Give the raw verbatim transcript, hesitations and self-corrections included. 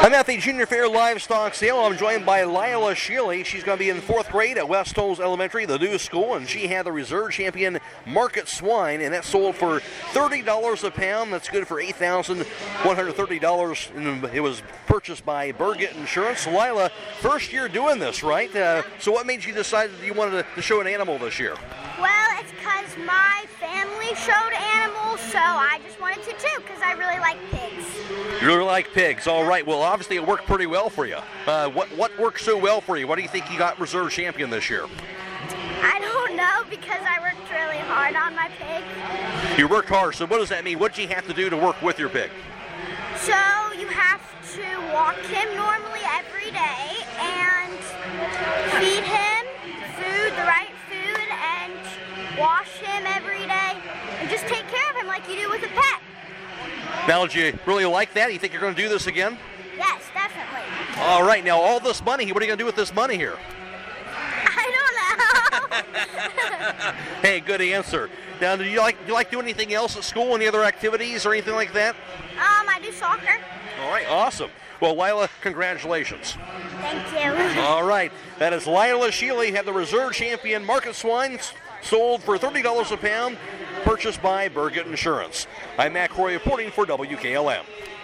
I'm at the Junior Fair Livestock Sale. I'm joined by Lila Sheely. She's going to be in fourth grade at West Holmes Elementary, the new school, and she had the reserve champion Market Swine, and that sold for thirty dollars a pound. That's good for eight thousand one hundred thirty dollars, and it was purchased by Burgett Insurance. Lila, first year doing this, right? Uh, so what made you decide that you wanted to show an animal this year? Well, it's because my family showed animals, so I just wanted to too, because I really like pigs. You really like pigs. All right. Well, obviously it worked pretty well for you. Uh, what what worked so well for you? What do you think you got reserve champion this year? I don't know, because I worked really hard on my pig. You worked hard. So what does that mean? What did you have to do to work with your pig? So you have to walk him normally every day and feed him food, the right food, and wash him every day, and just take care of him like you do with a pet. Now, did you really like that? You think you're going to do this again? Yes, definitely. All right. Now, all this money, what are you going to do with this money here? I don't know. Hey, good answer. Now, do you like do you like doing anything else at school? Any other activities or anything like that? Um, I do soccer. All right, awesome. Well, Lila, congratulations. Thank you. All right, that is Lila Sheely, had the reserve champion Market Swine, sold for thirty dollars a pound, purchased by Burgett Insurance. I'm Matt Croy reporting for W K L M.